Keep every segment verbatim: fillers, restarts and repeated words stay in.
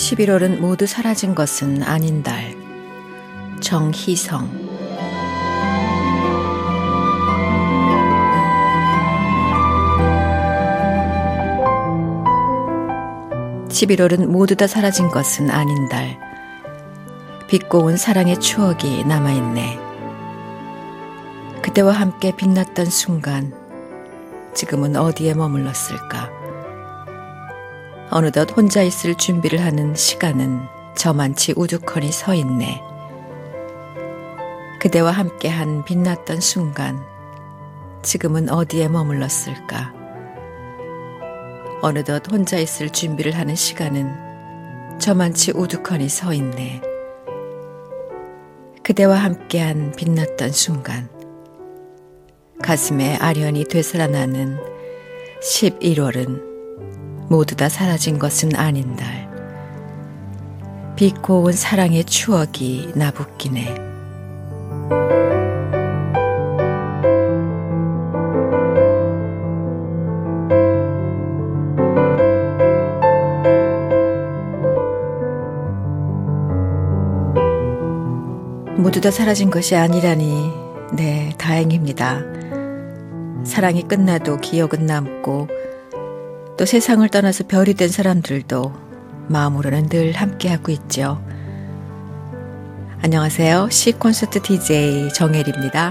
십일월은 모두 사라진 것은 아닌 달. 정희성. 십일월은 모두 다 사라진 것은 아닌 달. 빛고 온 사랑의 추억이 남아있네. 그때와 함께 빛났던 순간, 지금은 어디에 머물렀을까? 어느덧 혼자 있을 준비를 하는 시간은 저만치 우두커니 서 있네. 그대와 함께한 빛났던 순간, 지금은 어디에 머물렀을까? 어느덧 혼자 있을 준비를 하는 시간은 저만치 우두커니 서 있네. 그대와 함께한 빛났던 순간, 가슴에 아련히 되살아나는 십일월은 모두 다 사라진 것은 아닌 달. 빛 고운 사랑의 추억이 나붓기네. 모두 다 사라진 것이 아니라니, 네, 다행입니다. 사랑이 끝나도 기억은 남고, 또 세상을 떠나서 별이 된 사람들도 마음으로는 늘 함께하고 있죠. 안녕하세요. 시콘서트 디제이 정혜리입니다.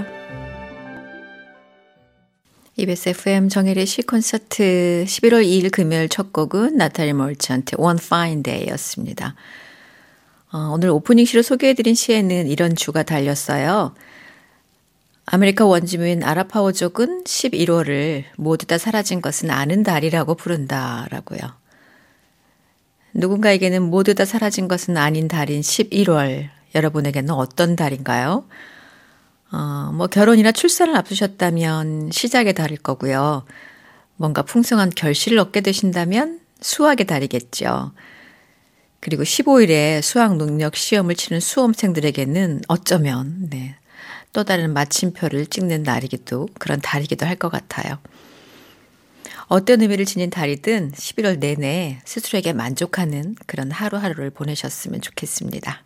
이비에스 에프엠 정혜리 시콘서트 십일월 이일 금요일 첫 곡은 나탈리 몰찬트 One Fine Day였습니다. 어, 오늘 오프닝 시로 소개해드린 시에는 이런 주가 달렸어요. 아메리카 원주민 아라파오족은 십일월을 모두 다 사라진 것은 아는 달이라고 부른다라고요. 누군가에게는 모두 다 사라진 것은 아닌 달인 십일월, 여러분에게는 어떤 달인가요? 어, 뭐 결혼이나 출산을 앞두셨다면 시작의 달일 거고요. 뭔가 풍성한 결실을 얻게 되신다면 수학의 달이겠죠. 그리고 십오일에 수학 능력 시험을 치는 수험생들에게는 어쩌면 네, 또 다른 마침표를 찍는 날이기도, 그런 달이기도 할 것 같아요. 어떤 의미를 지닌 달이든 십일월 내내 스스로에게 만족하는 그런 하루하루를 보내셨으면 좋겠습니다.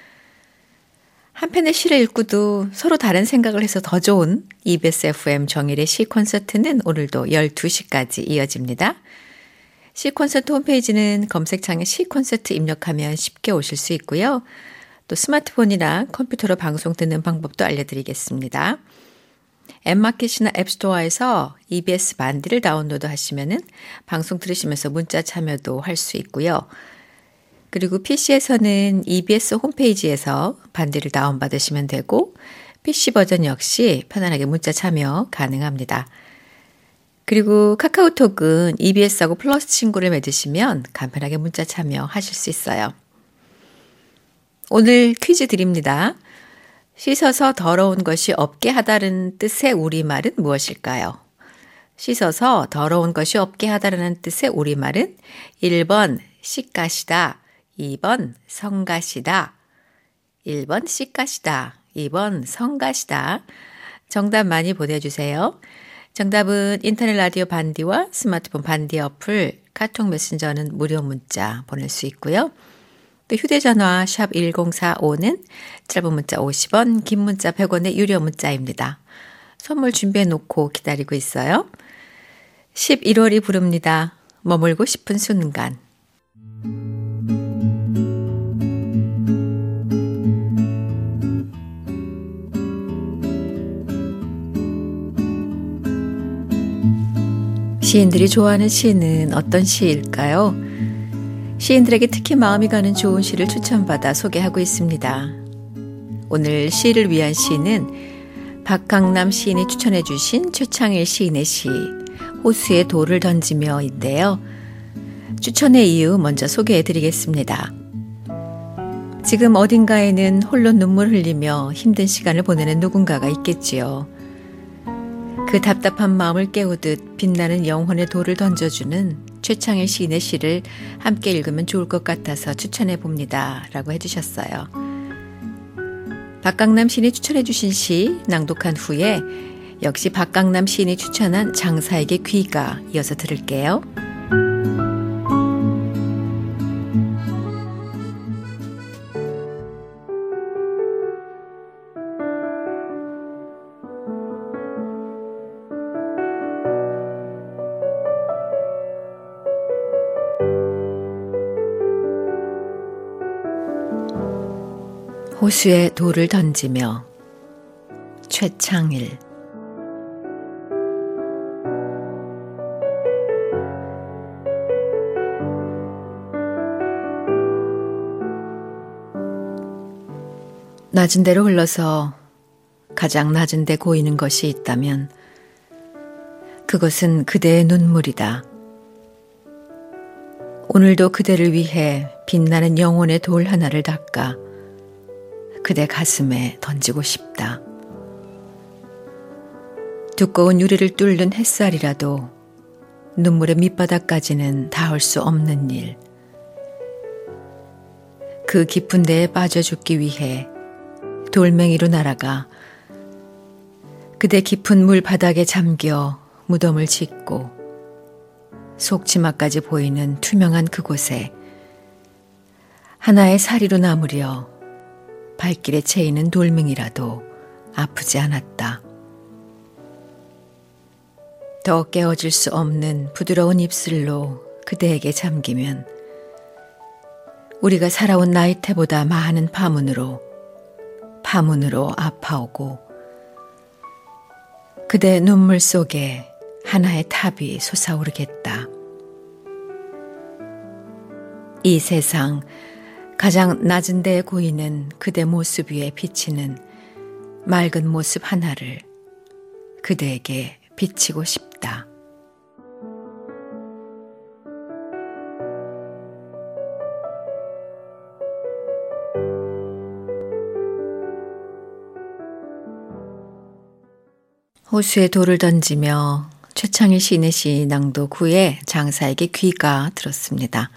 한 편의 시를 읽고도 서로 다른 생각을 해서 더 좋은 이비에스 에프엠 정일의 시 콘서트는 오늘도 열두 시까지 이어집니다. 시 콘서트 홈페이지는 검색창에 시 콘서트 입력하면 쉽게 오실 수 있고요. 또 스마트폰이나 컴퓨터로 방송 듣는 방법도 알려드리겠습니다. 앱마켓이나 앱스토어에서 이비에스 반디를 다운로드 하시면은 방송 들으시면서 문자 참여도 할 수 있고요. 그리고 피시에서는 이비에스 홈페이지에서 반디를 다운받으시면 되고, 피씨 버전 역시 편안하게 문자 참여 가능합니다. 그리고 카카오톡은 이비에스하고 플러스 친구를 맺으시면 간편하게 문자 참여하실 수 있어요. 오늘 퀴즈 드립니다. 씻어서 더러운 것이 없게 하다는 뜻의 우리말은 무엇일까요? 씻어서 더러운 것이 없게 하다라는 뜻의 우리말은 일 번 씻가시다, 이 번 성가시다. 일 번 씻가시다, 이 번 성가시다. 정답 많이 보내주세요. 정답은 인터넷 라디오 반디와 스마트폰 반디 어플, 카톡 메신저는 무료 문자 보낼 수 있고요. 또 휴대전화 샵 일공사오는 짧은 문자 오십 원, 긴 문자 백 원의 유료 문자입니다. 선물 준비해 놓고 기다리고 있어요. 십일월이 부릅니다. 머물고 싶은 순간. 시인들이 좋아하는 시는 어떤 시일까요? 시인들에게 특히 마음이 가는 좋은 시를 추천받아 소개하고 있습니다. 오늘 시를 위한 시는 박강남 시인이 추천해 주신 최창일 시인의 시 호수에 돌을 던지며인데요. 추천의 이유 먼저 소개해 드리겠습니다. 지금 어딘가에는 홀로 눈물 흘리며 힘든 시간을 보내는 누군가가 있겠지요. 그 답답한 마음을 깨우듯 빛나는 영혼의 돌을 던져주는 최창일 시인의 시를 함께 읽으면 좋을 것 같아서 추천해 봅니다. 라고 해주셨어요. 박강남 시인이 추천해 주신 시 낭독한 후에 역시 박강남 시인이 추천한 장사에게 귀가 이어서 들을게요. 호수에 돌을 던지며 최창일. 낮은 데로 흘러서 가장 낮은 데 고이는 것이 있다면 그것은 그대의 눈물이다. 오늘도 그대를 위해 빛나는 영혼의 돌 하나를 닦아 그대 가슴에 던지고 싶다. 두꺼운 유리를 뚫는 햇살이라도 눈물의 밑바닥까지는 닿을 수 없는 일. 그 깊은 데에 빠져 죽기 위해 돌멩이로 날아가 그대 깊은 물 바닥에 잠겨 무덤을 짓고 속치마까지 보이는 투명한 그곳에 하나의 사리로 남으려 발길에 채이는 돌멩이라도 아프지 않았다. 더 깨어질 수 없는 부드러운 입술로 그대에게 잠기면 우리가 살아온 나이테보다 많은 파문으로 파문으로 아파오고 그대 눈물 속에 하나의 탑이 솟아오르겠다. 이 세상 가장 낮은 데에 고이는 그대 모습 위에 비치는 맑은 모습 하나를 그대에게 비치고 싶다. 호수에 돌을 던지며 최창일 시인의 시 낭독 후에 장사에게 귀가 들었습니다.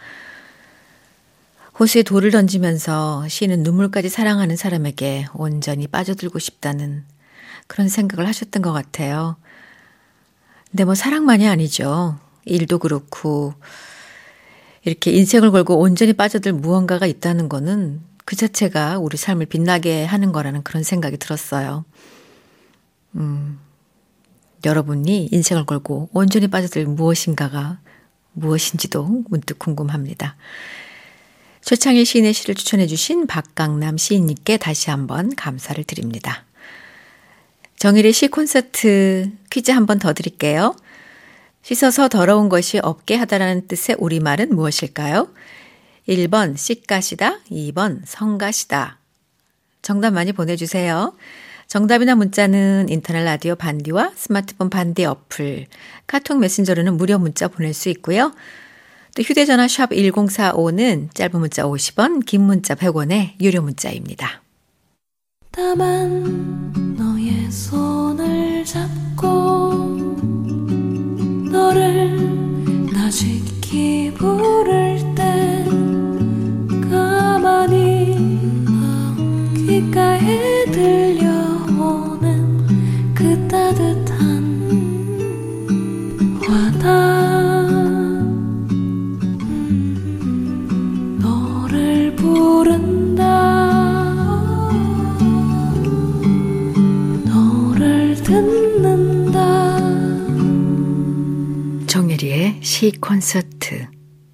호수에 돌을 던지면서 시인은 눈물까지 사랑하는 사람에게 온전히 빠져들고 싶다는 그런 생각을 하셨던 것 같아요. 근데 뭐 사랑만이 아니죠. 일도 그렇고 이렇게 인생을 걸고 온전히 빠져들 무언가가 있다는 거는 그 자체가 우리 삶을 빛나게 하는 거라는 그런 생각이 들었어요. 음, 여러분이 인생을 걸고 온전히 빠져들 무엇인가가 무엇인지도 문득 궁금합니다. 최창일 시인의 시를 추천해 주신 박강남 시인님께 다시 한번 감사를 드립니다. 정일의 시 콘서트 퀴즈 한 번 더 드릴게요. 씻어서 더러운 것이 없게 하다라는 뜻의 우리말은 무엇일까요? 일 번 씻가시다, 이 번 성가시다. 정답 많이 보내주세요. 정답이나 문자는 인터넷 라디오 반디와 스마트폰 반디 어플, 카톡 메신저로는 무료 문자 보낼 수 있고요. 또 휴대전화 샵 일공사오는 짧은 문자 오십 원, 긴 문자 백 원의 유료 문자입니다. 다만 너의 손을 잡고 너를 나직히 부를 때 가만히 귓가에 들려오는 그 따뜻한 와닿 음, 너를 부른다 너를 듣는다. 정혜리의 시 콘서트.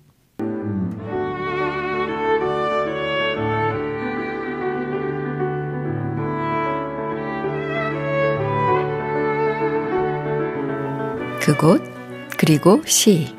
그곳 그리고 시.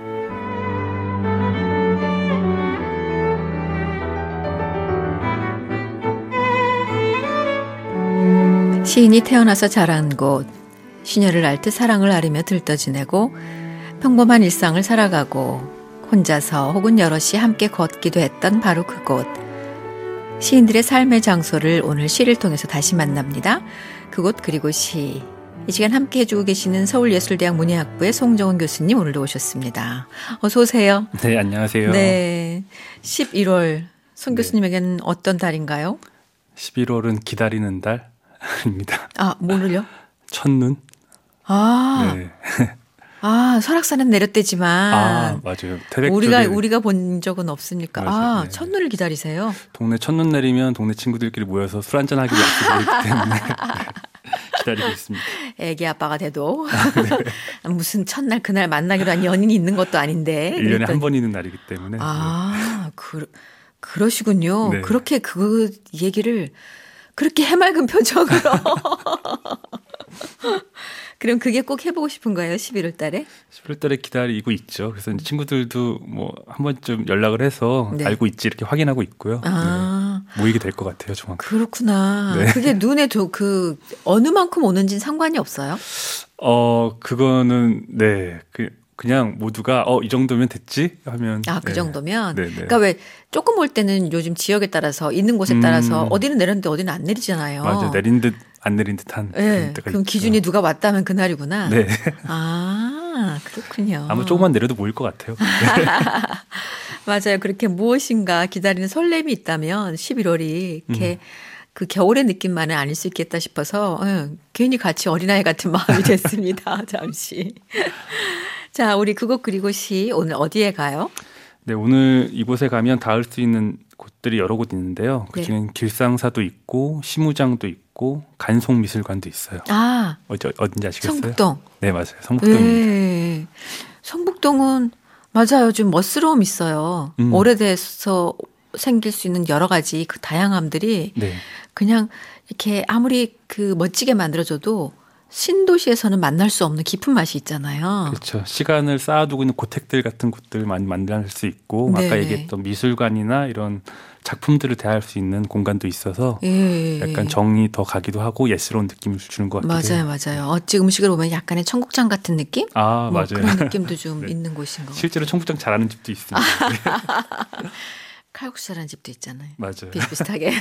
시인이 태어나서 자란 곳, 시녀를 앓듯 사랑을 앓으며 들떠 지내고 평범한 일상을 살아가고 혼자서 혹은 여럿이 함께 걷기도 했던 바로 그곳. 시인들의 삶의 장소를 오늘 시를 통해서 다시 만납니다. 그곳 그리고 시. 이 시간 함께 해주고 계시는 서울예술대학 문예학부의 송정은 교수님 오늘도 오셨습니다. 어서 오세요. 네, 안녕하세요. 네, 십일월 송 교수님에게는 네. 어떤 달인가요? 십일월은 기다리는 달입니다. 아, 뭐를요? 첫눈. 아, 네. 아, 설악산은 내렸대지만. 아, 맞아요. 태백 우리가 쪽에... 우리가 본 적은 없으니까. 맞아요. 아, 네. 첫눈을 기다리세요? 동네 첫눈 내리면 동네 친구들끼리 모여서 술 한잔 하기로 약속을 했기 때문에 기다리고 있습니다. 애기 아빠가 돼도 네. 무슨 첫날 그날 만나기로 한 연인이 있는 것도 아닌데. 일 년에 한 번 있는 날이기 때문에. 아, 네. 그, 그러시군요. 네. 그렇게 그 얘기를 그렇게 해맑은 표정으로. 그럼 그게 꼭 해보고 싶은 거예요, 십일월 달에? 십일월 달에 기다리고 있죠. 그래서 이제 친구들도 뭐 한 번쯤 연락을 해서 네. 알고 있지 이렇게 확인하고 있고요. 아. 네. 모이게 될 것 같아요, 조만간. 그렇구나. 네. 그게 눈에 도, 그, 어느 만큼 오는지는 상관이 없어요? 어, 그거는, 네. 그, 그냥 모두가, 어, 이 정도면 됐지? 하면. 아, 그 네. 정도면? 네, 네. 그러니까 왜 조금 올 때는 요즘 지역에 따라서 있는 곳에 음. 따라서 어디는 내렸는데 어디는 안 내리잖아요. 맞아. 내린 듯 안 내린 듯한 네. 그런 때가 그럼 있죠. 기준이 누가 왔다면 그날이구나. 네. 아, 그렇군요. 아마 조금만 내려도 모일 것 같아요. 맞아요. 그렇게 무엇인가 기다리는 설렘이 있다면 십일월이 이렇게 음. 그 겨울의 느낌만은 아닐 수 있겠다 싶어서 응, 괜히 같이 어린아이 같은 마음이 됐습니다. 잠시. 자, 우리 그것 그리고 시 오늘 어디에 가요? 네, 오늘 이곳에 가면 닿을 수 있는 곳들이 여러 곳 있는데요. 그 네. 중엔 길상사도 있고 시무장도 있고 간송미술관도 있어요. 아, 어디, 어딘지 아시겠어요? 성북동. 네, 맞아요. 성북동입니다. 네. 성북동은 맞아요. 좀 멋스러움 있어요. 음. 오래돼서 생길 수 있는 여러 가지 그 다양함들이 네. 그냥 이렇게 아무리 그 멋지게 만들어져도 신도시에서는 만날 수 없는 깊은 맛이 있잖아요. 그렇죠. 시간을 쌓아두고 있는 고택들 같은 곳들 많이 만날 수 있고 네네. 아까 얘기했던 미술관이나 이런 작품들을 대할 수 있는 공간도 있어서 예. 약간 정이 더 가기도 하고 예스러운 느낌을 주는 것 같기도 맞아요, 해요. 맞아요. 어찌 음식을 보면 약간의 청국장 같은 느낌? 아, 뭐 맞아요. 그런 느낌도 좀 네. 있는 곳인 것 같아요. 실제로 청국장 잘하는 집도 있습니다. 칼국수라는 집도 있잖아요. 맞아요. 비슷비슷하게.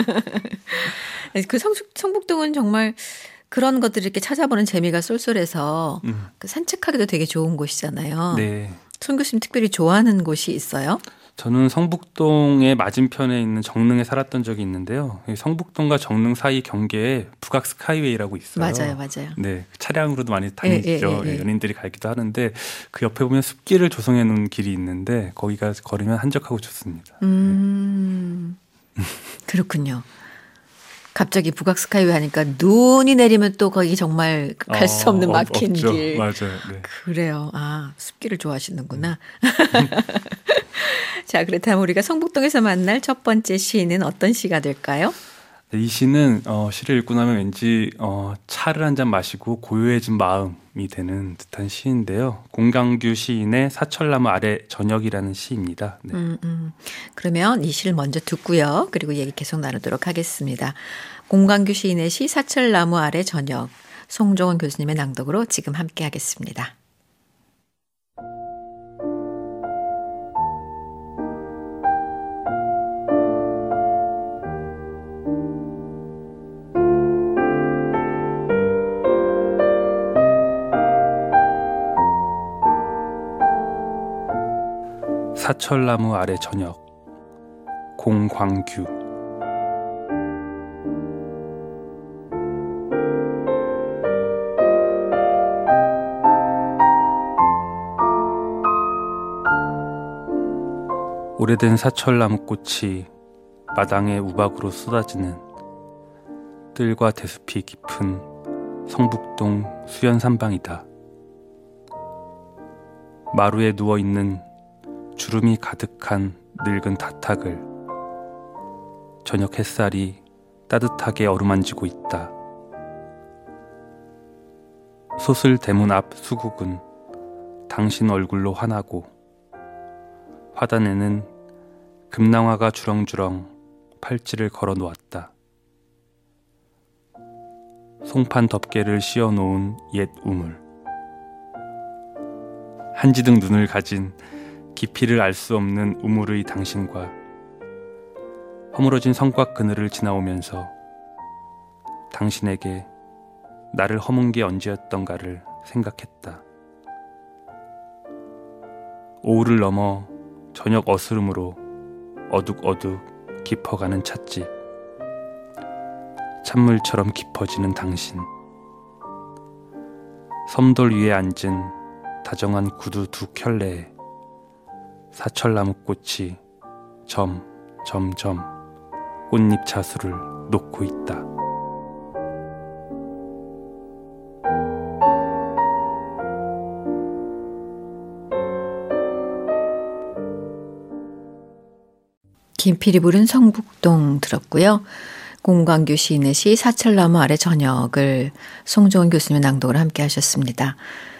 그 성, 성북동은 정말 그런 것들을 이렇게 찾아보는 재미가 쏠쏠해서 음. 그 산책하기도 되게 좋은 곳이잖아요. 네. 손 교수님 특별히 좋아하는 곳이 있어요? 저는 성북동의 맞은편에 있는 정릉에 살았던 적이 있는데요. 성북동과 정릉 사이 경계에 북악 스카이웨이라고 있어요. 맞아요, 맞아요. 네, 차량으로도 많이 다니죠. 예, 예, 예, 예. 연인들이 가기도 하는데 그 옆에 보면 숲길을 조성해 놓은 길이 있는데 거기가 걸으면 한적하고 좋습니다. 음, 그렇군요. 갑자기 북악 스카이웨이 하니까 눈이 내리면 또 거기 정말 갈 수 없는 어, 막힌 없죠. 길. 맞아요. 네. 그래요. 아, 숲길을 좋아하시는구나. 자, 그렇다면 우리가 성북동에서 만날 첫 번째 시는 어떤 시가 될까요? 네, 이 시는 어, 시를 읽고 나면 왠지 어, 차를 한 잔 마시고 고요해진 마음이 되는 듯한 시인데요. 공강규 시인의 사철나무 아래 저녁이라는 시입니다. 네. 음, 음. 그러면 이 시를 먼저 듣고요. 그리고 얘기 계속 나누도록 하겠습니다. 공강규 시인의 시 사철나무 아래 저녁, 송종원 교수님의 낭독으로 지금 함께 하겠습니다. 사철나무 아래 저녁 공광규 오래된 사철나무 꽃이 마당에 우박으로 쏟아지는 뜰과 대숲이 깊은 성북동 수연산방이다. 마루에 누워있는 주름이 가득한 늙은 다탁을 저녁 햇살이 따뜻하게 어루만지고 있다. 솟을 대문 앞 수국은 당신 얼굴로 환하고 화단에는 금낭화가 주렁주렁 팔찌를 걸어 놓았다. 송판 덮개를 씌워 놓은 옛 우물. 한지등 눈을 가진 깊이를 알 수 없는 우물의 당신과 허물어진 성곽 그늘을 지나오면서 당신에게 나를 허문 게 언제였던가를 생각했다. 오후를 넘어 저녁 어스름으로 어둑어둑 깊어가는 찻집. 찬물처럼 깊어지는 당신. 섬돌 위에 앉은 다정한 구두 두 켤레에 사철나무 꽃이 점, 점, 점 꽃잎 자수를 놓고 있다. 김필이 부른 성북동 들었고요. 공광규 시인의 시 사철나무 아래 저녁을 송정은 교수님의 낭독을 함께 하셨습니다.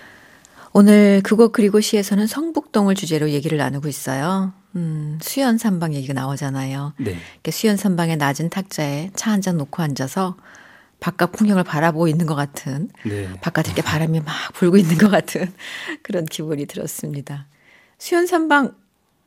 오늘 그곳 그리고 시에서는 성북동을 주제로 얘기를 나누고 있어요. 음, 수연산방 얘기가 나오잖아요. 네. 수연산방의 낮은 탁자에 차 한 잔 놓고 앉아서 바깥 풍경을 바라보고 있는 것 같은, 네. 바깥에 이렇게 바람이 막 불고 있는 것 같은 그런 기분이 들었습니다. 수연산방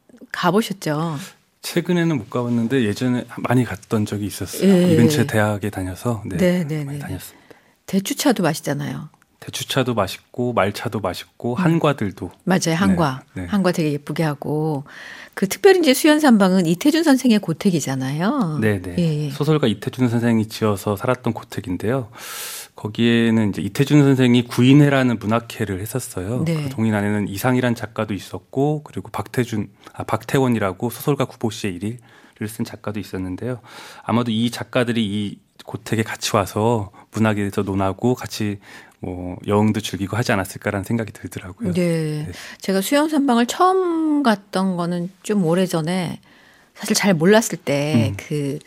가보셨죠? 최근에는 못 가봤는데 예전에 많이 갔던 적이 있었어요. 예. 이 근처 대학에 다녀서 네, 네, 네, 많이 네. 다녔습니다. 대추차도 맛있잖아요. 대추차도 맛있고 말차도 맛있고 한과들도 맞아요. 한과. 네, 네. 한과 되게 예쁘게 하고. 그 특별히 이제 수연산방은 이태준 선생의 고택이잖아요. 네네. 예, 예. 소설가 이태준 선생이 지어서 살았던 고택인데요. 거기에는 이제 이태준 선생이 구인회라는 문학회를 했었어요. 네. 그 동인 안에는 이상이란 작가도 있었고, 그리고 박태준, 아, 박태원이라고 소설가 구보 씨의 일기를 쓴 작가도 있었는데요. 아마도 이 작가들이 이 고택에 같이 와서 문학에 대해서 논하고 같이 뭐 여행도 즐기고 하지 않았을까라는 생각이 들더라고요. 네. 네. 제가 수연산방을 처음 갔던 거는 좀 오래전에 사실 잘 몰랐을 때 음. 그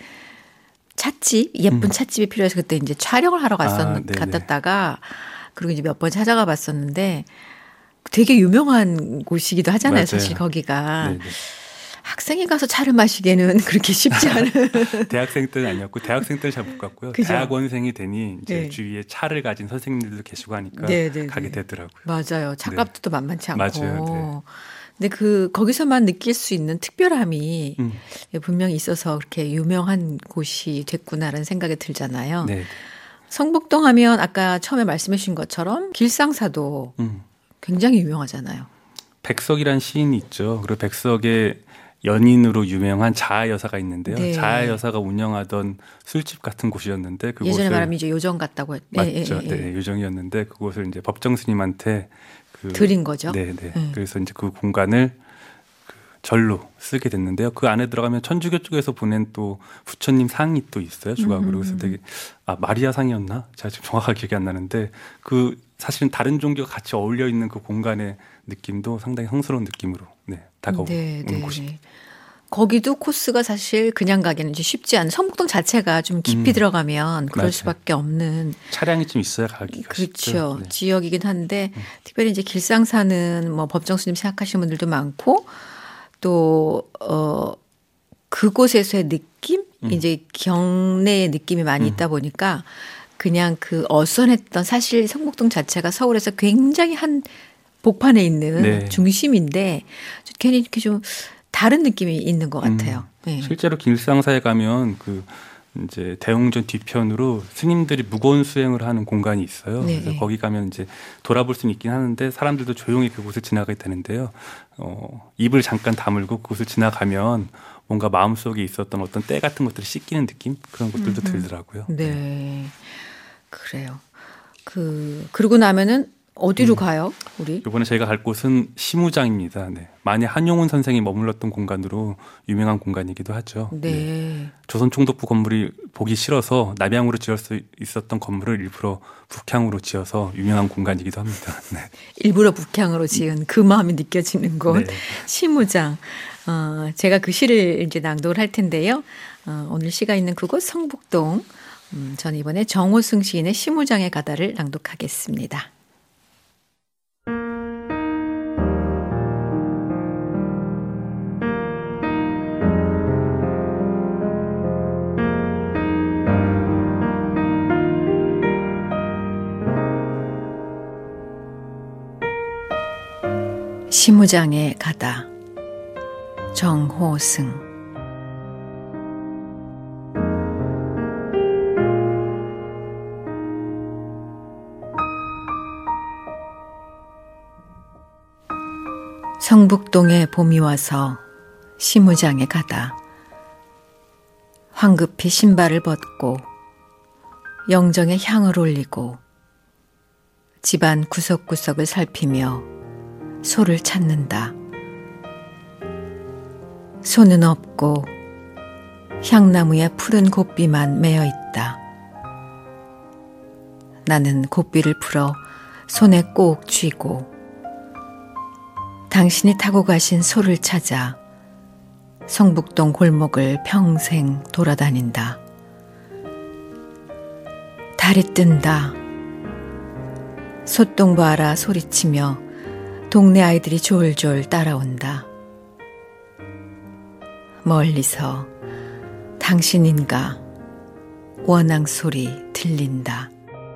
찻집, 예쁜 음. 찻집이 필요해서 그때 이제 촬영을 하러 갔었, 아, 네네. 갔다가 그리고 이제 몇 번 찾아가 봤었는데 되게 유명한 곳이기도 하잖아요. 맞아요. 사실 거기가. 네네. 학생이 가서 차를 마시기에는 그렇게 쉽지 않은. 대학생 때는 아니었고 대학생 때는 잘 못 갔고요. 그죠? 대학원생이 되니 이제 네. 주위에 차를 가진 선생님들도 계시고 하니까 네, 네, 가게 네. 되더라고요. 맞아요. 차값도 또 만만치 않고. 맞아요. 네. 근데 그 거기서만 느낄 수 있는 특별함이 음. 분명히 있어서 그렇게 유명한 곳이 됐구나라는 생각이 들잖아요. 네. 성북동 하면 아까 처음에 말씀해 주신 것처럼 길상사도 음. 굉장히 유명하잖아요. 백석이란 시인이 있죠. 그리고 백석의 연인으로 유명한 자아 여사가 있는데요. 네. 자아 여사가 운영하던 술집 같은 곳이었는데 그곳을 예전에 말하면 이제 요정 같다고 했 맞죠. 예, 예, 예. 네, 요정이었는데 그곳을 이제 법정 스님한테 그 드린 거죠. 네, 네. 네. 그래서 이제 그 공간을 그 절로 쓰게 됐는데요. 그 안에 들어가면 천주교 쪽에서 보낸 또 부처님 상이 또 있어요. 주각으로. 그래서 되게 아 마리아 상이었나? 제가 지금 정확하게 기억이 안 나는데 그 사실은 다른 종교가 같이 어울려 있는 그 공간의 느낌도 상당히 성스러운 느낌으로 네, 다가오는 네, 네. 곳입니다. 거기도 코스가 사실 그냥 가기는 이제 쉽지 않은 성북동 자체가 좀 깊이 음. 들어가면 그럴 맞아요. 수밖에 없는 차량이 좀 있어야 가기가 그렇죠. 쉽죠. 네. 지역이긴 한데 특별히 이제 길상사는 뭐 법정 스님 생각하시는 분들도 많고 또 어 그곳에서의 느낌 음. 이제 경내의 느낌이 많이 있다 보니까 그냥 그 어선했던 사실 성북동 자체가 서울에서 굉장히 한 복판에 있는 네. 중심인데 괜히 이렇게 좀 다른 느낌이 있는 것 같아요. 네. 실제로 길상사에 가면 그 이제 대웅전 뒤편으로 스님들이 무거운 수행을 하는 공간이 있어요. 네. 그래서 거기 가면 이제 돌아볼 수는 있긴 하는데 사람들도 조용히 그곳을 지나가게 되는데요. 어, 입을 잠깐 다물고 그곳을 지나가면 뭔가 마음속에 있었던 어떤 때 같은 것들이 씻기는 느낌 그런 것들도 음흠. 들더라고요. 네. 그래요. 그 그러고 나면은 어디로 음. 가요? 우리? 이번에 저희가 갈 곳은 시무장입니다. 네. 만해 한용운 선생이 머물렀던 공간으로 유명한 공간이기도 하죠. 네. 네. 조선총독부 건물이 보기 싫어서 남향으로 지을 수 있었던 건물을 일부러 북향으로 지어서 유명한 공간이기도 합니다. 네. 일부러 북향으로 지은 그 마음이 느껴지는 곳 네. 시무장. 어, 제가 그 시를 이제 낭독을 할 텐데요. 어, 오늘 시가 있는 그곳 성북동. 음, 전 이번에 정호승 시인의 시무장에 가다를 낭독하겠습니다. 시무장에 가다. 정호승. 성북동에 봄이 와서 시무장에 가다. 황급히 신발을 벗고 영정에 향을 올리고 집안 구석구석을 살피며 소를 찾는다. 소는 없고 향나무에 푸른 곱비만 매어 있다. 나는 곱비를 풀어 손에 꼭 쥐고 당신이 타고 가신 소를 찾아 성북동 골목을 평생 돌아다닌다. 달이 뜬다. 소똥 봐라 소리치며 동네 아이들이 졸졸 따라온다. 멀리서 당신인가 원앙 소리 들린다.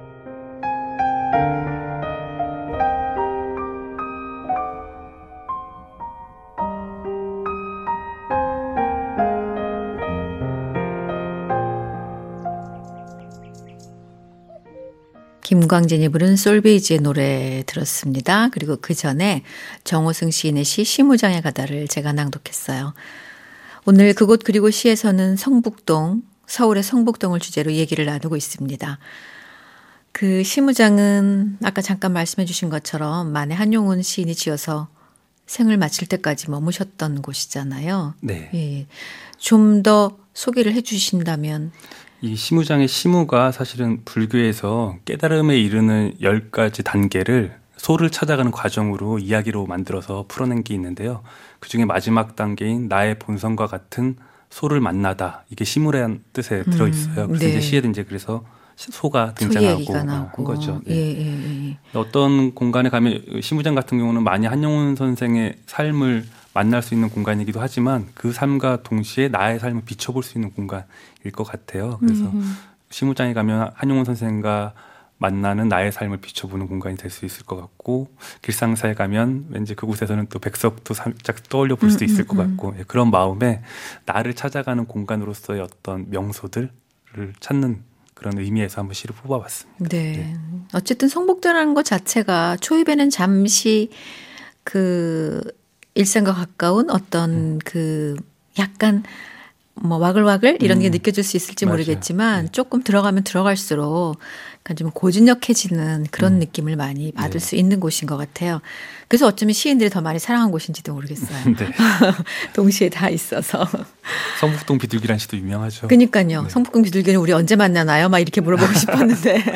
김광진이 부른 솔베이지의 노래 들었습니다. 그리고 그 전에 정호승 시인의 시 시무장에 가다를 제가 낭독했어요. 오늘 그곳 그리고 시에서는 성북동, 서울의 성북동을 주제로 얘기를 나누고 있습니다. 그 시무장은 아까 잠깐 말씀해 주신 것처럼 만해 한용운 시인이 지어서 생을 마칠 때까지 머무셨던 곳이잖아요. 네. 예. 좀 더 소개를 해 주신다면. 이 시무장의 시무가 사실은 불교에서 깨달음에 이르는 열 가지 단계를 소를 찾아가는 과정으로 이야기로 만들어서 풀어낸 게 있는데요. 그중에 마지막 단계인 나의 본성과 같은 소를 만나다. 이게 시무라는 뜻에 음, 들어있어요. 그래서 네. 이제 시에도 이제 그래서 소가 소 등장하고 얘기가 한 나오고. 거죠. 네. 예, 예, 예. 어떤 공간에 가면 시무장 같은 경우는 많이 한용운 선생의 삶을 만날 수 있는 공간이기도 하지만 그 삶과 동시에 나의 삶을 비춰볼 수 있는 공간일 것 같아요. 그래서 음. 시무장에 가면 한용운 선생과 만나는 나의 삶을 비춰보는 공간이 될 수 있을 것 같고, 길상사에 가면 왠지 그곳에서는 또 백석도 살짝 떠올려 볼 수도 음, 있을 음, 것 같고, 예, 그런 마음에 나를 찾아가는 공간으로서의 어떤 명소들을 찾는 그런 의미에서 한번 시를 뽑아봤습니다. 네. 네. 어쨌든 성북도라는 것 자체가 초입에는 잠시 그 일상과 가까운 어떤 음. 그 약간 뭐 와글와글 이런 게 음. 느껴질 수 있을지 맞아요. 모르겠지만 네. 조금 들어가면 들어갈수록 약간 좀 고즈넉해지는 그런 음. 느낌을 많이 받을 네. 수 있는 곳인 것 같아요. 그래서 어쩌면 시인들이 더 많이 사랑한 곳인지도 모르겠어요. 네. 동시에 다 있어서. 성북동 비둘기란 시도 유명하죠. 그러니까요. 네. 성북동 비둘기는 우리 언제 만나나요? 막 이렇게 물어보고 싶었는데.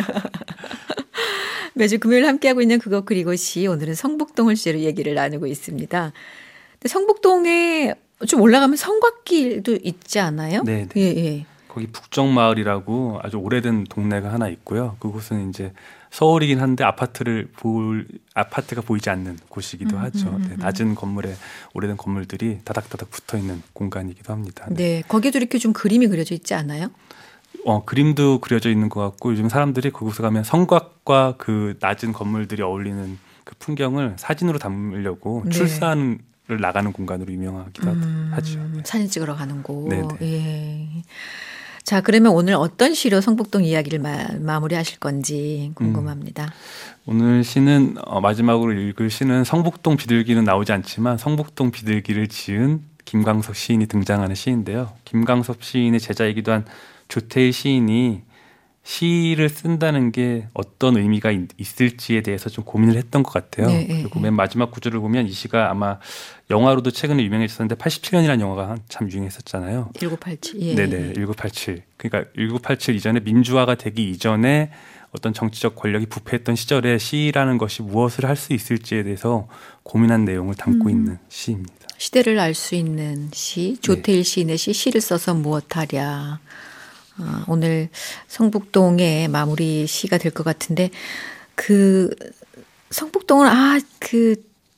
매주 금요일 함께하고 있는 그것 그리고 시, 오늘은 성북동을 주제로 얘기를 나누고 있습니다. 근데 성북동에 좀 올라가면 성곽길도 있지 않아요? 네, 네. 예, 예. 거기 북정마을이라고 아주 오래된 동네가 하나 있고요. 그곳은 이제 서울이긴 한데 아파트를 볼 아파트가 보이지 않는 곳이기도 음, 하죠. 음, 네, 음. 낮은 건물에 오래된 건물들이 다닥다닥 붙어 있는 공간이기도 합니다. 네. 네, 거기도 이렇게 좀 그림이 그려져 있지 않아요? 어, 그림도 그려져 있는 것 같고, 요즘 사람들이 그곳에 가면 성곽과 그 낮은 건물들이 어울리는 그 풍경을 사진으로 담으려고 네. 출산을 나가는 공간으로 유명하기도 음, 하죠. 네. 사진 찍으러 가는 곳. 네네. 예. 자, 그러면 오늘 어떤 시로 성북동 이야기를 마, 마무리하실 건지 궁금합니다. 오늘 시는 어, 마지막으로 읽을 시는 성북동 비둘기는 나오지 않지만 성북동 비둘기를 지은 김광섭 시인이 등장하는 시인데요. 김광섭 시인의 제자이기도 한 조태일 시인이 시를 쓴다는 게 어떤 의미가 있, 있을지에 대해서 좀 고민을 했던 것 같아요. 네, 그리고 네. 맨 마지막 구절을 보면 이 시가 아마 영화로도 최근에 유명해졌었는데 팔십칠 년이라는 영화가 참 유행했었잖아요. 천구백팔십칠. 예. 네네, 천구백팔십칠. 그러니까 천구백팔십칠 이전에 민주화가 되기 이전에 어떤 정치적 권력이 부패했던 시절에 시라는 것이 무엇을 할 수 있을지에 대해서 고민한 내용을 담고 음. 있는 시입니다. 시대를 알 수 있는 시, 조태일 시인의 시, 시를 써서 무엇하랴. 어, 오늘 성북동의 마무리 시가 될 것 같은데, 그 성북동은 아, 그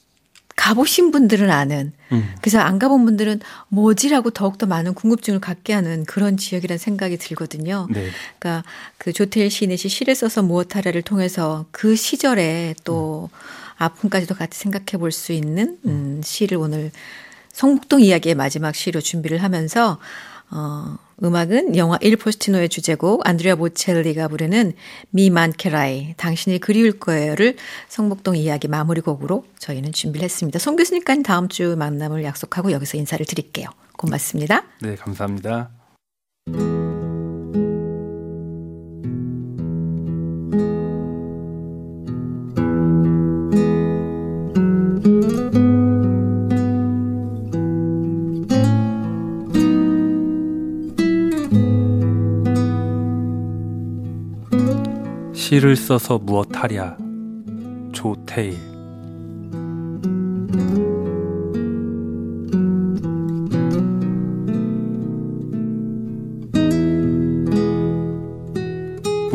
가보신 분들은 아는, 음. 그래서 안 가본 분들은 뭐지라고 더욱더 많은 궁금증을 갖게 하는 그런 지역이라는 생각이 들거든요. 네. 그러니까 그 조태일 시인의 시 시를 써서 무엇하랴를 통해서 그 시절에 또 음. 아픔까지도 같이 생각해 볼 수 있는 음, 시를 오늘 성북동 이야기의 마지막 시로 준비를 하면서 어, 음악은 영화 일 포스티노의 주제곡 안드레아 보첼리가 부르는 미 만케라이 당신이 그리울 거예요를 성북동 이야기 마무리곡으로 저희는 준비를 했습니다. 송 교수님까지 다음 주 만남을 약속하고 여기서 인사를 드릴게요. 고맙습니다. 네, 감사합니다. 시를 써서 무엇하랴. 조태일.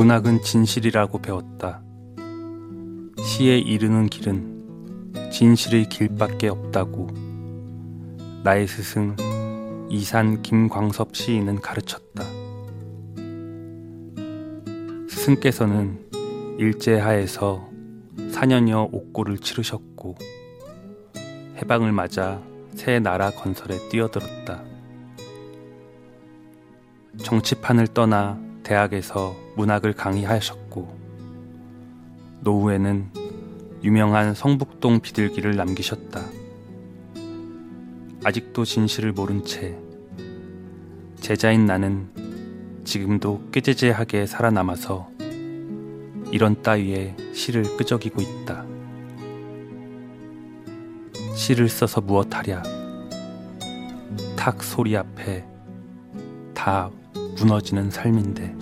문학은 진실이라고 배웠다. 시에 이르는 길은 진실의 길밖에 없다고 나의 스승 이산 김광섭 시인은 가르쳤다. 스승께서는 일제하에서 사 년여 옥고를 치르셨고 해방을 맞아 새 나라 건설에 뛰어들었다. 정치판을 떠나 대학에서 문학을 강의하셨고 노후에는 유명한 성북동 비둘기를 남기셨다. 아직도 진실을 모른 채 제자인 나는 지금도 꾀재재하게 살아남아서 이런 따위의 시를 끄적이고 있다. 시를 써서 무엇하랴. 탁 소리 앞에 다 무너지는 삶인데.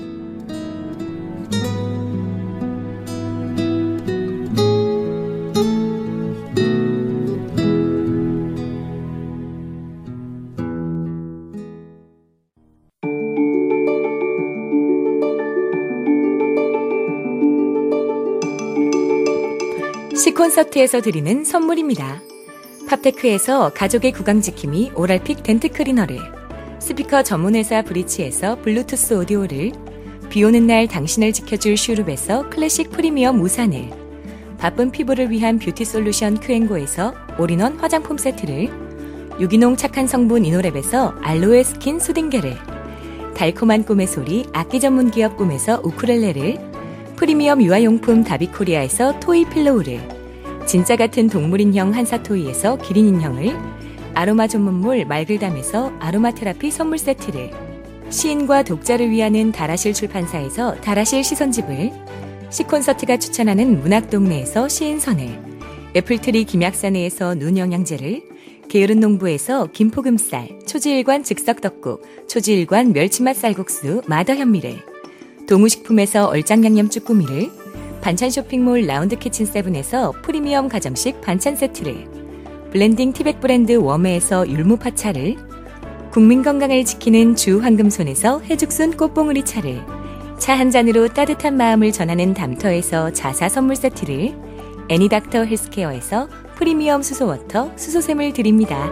시콘서트에서 드리는 선물입니다. 팝테크에서 가족의 구강지킴이 오랄픽 덴트클리너를, 스피커 전문회사 브리치에서 블루투스 오디오를, 비오는 날 당신을 지켜줄 슈룹에서 클래식 프리미엄 우산을, 바쁜 피부를 위한 뷰티 솔루션 큐앤고에서 올인원 화장품 세트를, 유기농 착한 성분 이노랩에서 알로에 스킨 수딩게를, 달콤한 꿈의 소리 악기 전문 기업 꿈에서 우쿨렐레를, 프리미엄 유아용품 다비코리아에서 토이 필로우를, 진짜 같은 동물인형 한사토이에서 기린인형을, 아로마 전문물 말글담에서 아로마 테라피 선물 세트를, 시인과 독자를 위하는 다라실 출판사에서 다라실 시선집을, 시콘서트가 추천하는 문학동네에서 시인선을, 애플트리 김약사네에서 눈영양제를, 게으른 농부에서 김포금쌀, 초지일관 즉석떡국, 초지일관 멸치맛 쌀국수 마더현미를, 동우식품에서 얼짱양념 쭈꾸미를, 반찬 쇼핑몰 라운드 키친 세븐에서 프리미엄 가정식 반찬 세트를, 블렌딩 티백 브랜드 웜에서 율무파차를, 국민 건강을 지키는 주 황금손에서 해죽순 꽃봉우리 차를, 차 한 잔으로 따뜻한 마음을 전하는 담터에서 자사 선물 세트를, 애니닥터 헬스케어에서 프리미엄 수소워터 수소샘을 드립니다.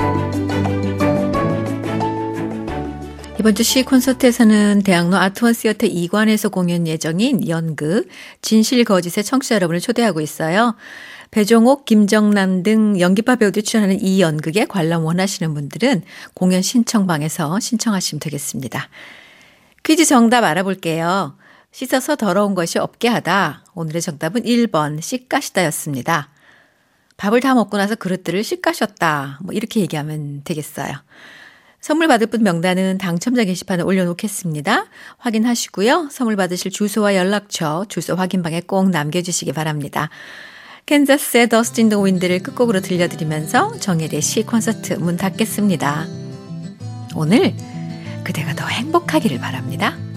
이번 주 시 콘서트에서는 대학로 아트원 시어터 이 관에서 공연 예정인 연극 진실 거짓의 청취자 여러분을 초대하고 있어요. 배종옥, 김정남 등 연기파 배우들이 출연하는 이 연극에 관람 원하시는 분들은 공연 신청방에서 신청하시면 되겠습니다. 퀴즈 정답 알아볼게요. 씻어서 더러운 것이 없게 하다. 오늘의 정답은 일 번 씻가시다였습니다. 밥을 다 먹고 나서 그릇들을 씻가셨다. 뭐 이렇게 얘기하면 되겠어요. 선물 받을 분 명단은 당첨자 게시판에 올려놓겠습니다. 확인하시고요. 선물 받으실 주소와 연락처, 주소 확인방에 꼭 남겨주시기 바랍니다. 캔자스의 더스트 인 더 윈드를 끝곡으로 들려드리면서 정혜리의 시 콘서트 문 닫겠습니다. 오늘 그대가 더 행복하기를 바랍니다.